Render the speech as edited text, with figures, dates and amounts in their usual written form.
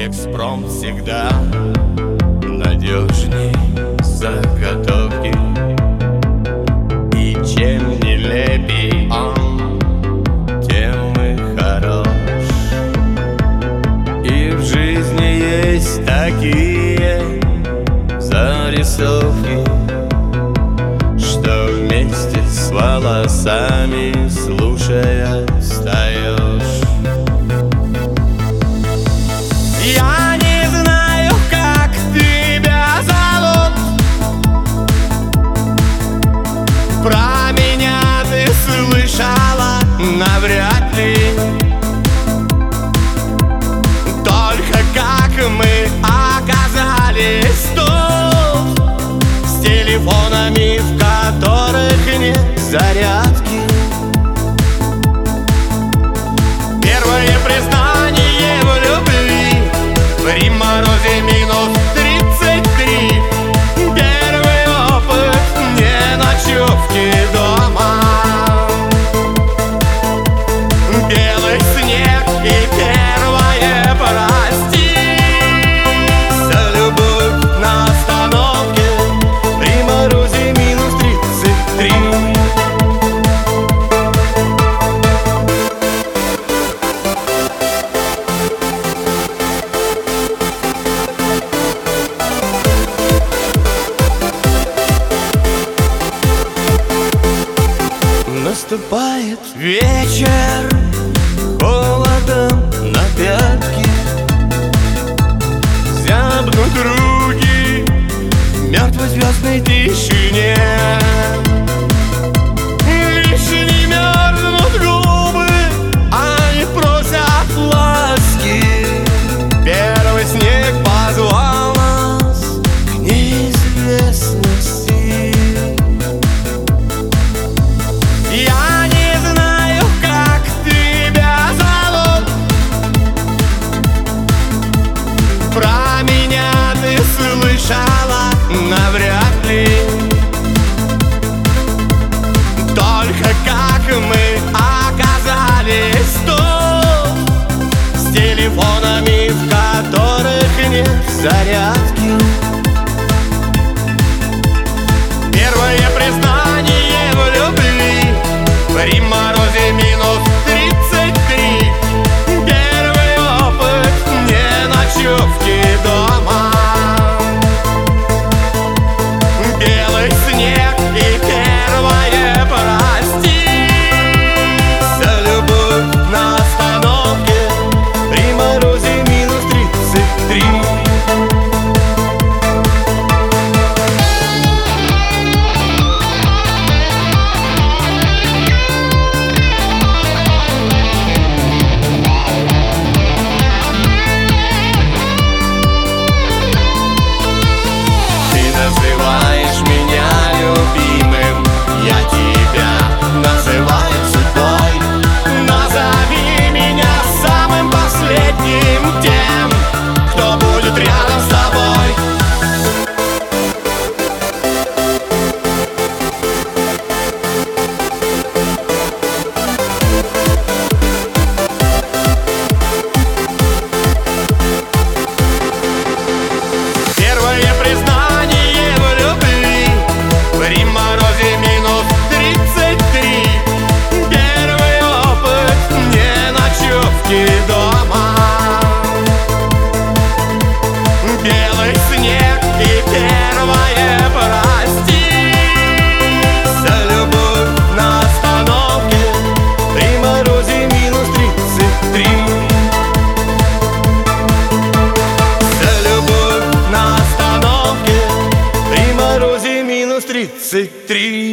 Экспромт всегда надежней заготовки. И чем нелепей он, тем и хорош. И в жизни есть такие зарисовки, что вместе с волосами, слушая, встаешь. Я не знаю, как тебя зовут, про меня ты слышала навряд ли. Только как мы оказались тут, с телефонами, в которых нет зарядки. Первое признание в любви при морозе -33. Первый опыт не ночевки дома. Белый снег и первое прости. За любовь на остановке при морозе -33. Наступает вечер, холодом на пятки, зябнут руки в мертвой звездной тишине. Лишь не мерзнут губы, они просят ласки. Первый снег позвал нас к неизвестности. Я не знаю, как тебя зовут, про меня ты слышала навряд ли. Только как мы оказались тут, с телефонами, в которых нет зарядки. Первое признание в любви при морозе -33. Первый опыт не ночевки дома. Белый снег и первое прости. За любовь на остановке при морозе -33. Называешь меня любимым, я тебя называю судьбой. Назови меня самым последним, тем, кто будет рядом с тобой. Первое признание в любви при морозе -33. Первый опыт не ночевки дома. Белый снег и первое прости. За любовь на остановке при морозе -33. За любовь на остановке при морозе -33.